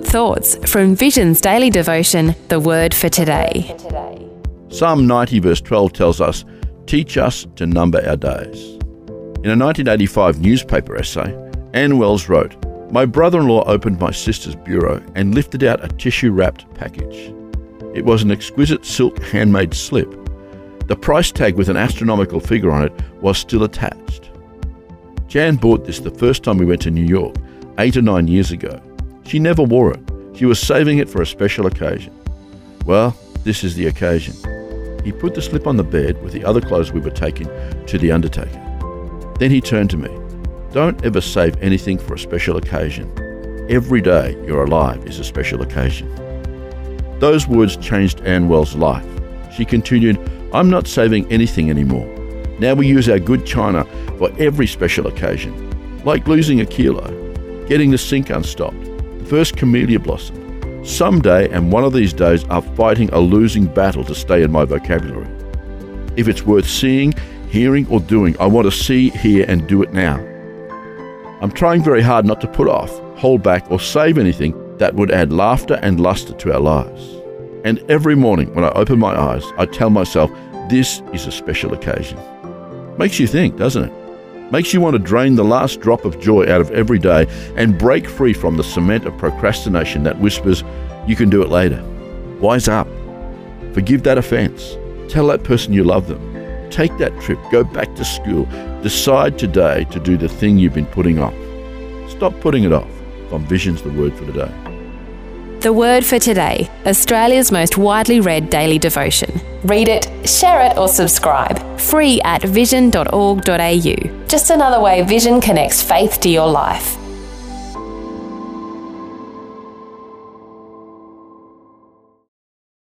good thoughts from Vision's daily devotion, The Word for Today. Psalm 90 verse 12 tells us, "Teach us to number our days." In a 1985 newspaper essay, Ann Wells wrote, "My brother-in-law opened my sister's bureau and lifted out a tissue-wrapped package. It was an exquisite silk handmade slip. The price tag with an astronomical figure on it was still attached. Jan bought this the first time we went to New York, 8 or 9 years ago. She never wore it. She was saving it for a special occasion. Well, this is the occasion." He put the slip on the bed with the other clothes we were taking to the undertaker. Then he turned to me. "Don't ever save anything for a special occasion. Every day you're alive is a special occasion." Those words changed Ann Wells' life. She continued, "I'm not saving anything anymore. Now we use our good china for every special occasion, like losing a kilo, getting the sink unstopped, the first camellia blossom. Someday and one of these days are fighting a losing battle to stay in my vocabulary. If it's worth seeing, hearing or doing, I want to see, hear and do it now. I'm trying very hard not to put off, hold back or save anything that would add laughter and luster to our lives. And every morning when I open my eyes, I tell myself, this is a special occasion." Makes you think, doesn't it? Makes you want to drain the last drop of joy out of every day and break free from the cement of procrastination that whispers, you can do it later. Wise up. Forgive that offense. Tell that person you love them. Take that trip. Go back to school. Decide today to do the thing you've been putting off. Stop putting it off. From Vision's The Word for Today. The Word for Today, Australia's most widely read daily devotion. Read it, share it or subscribe. Free at vision.org.au. Just another way Vision connects faith to your life.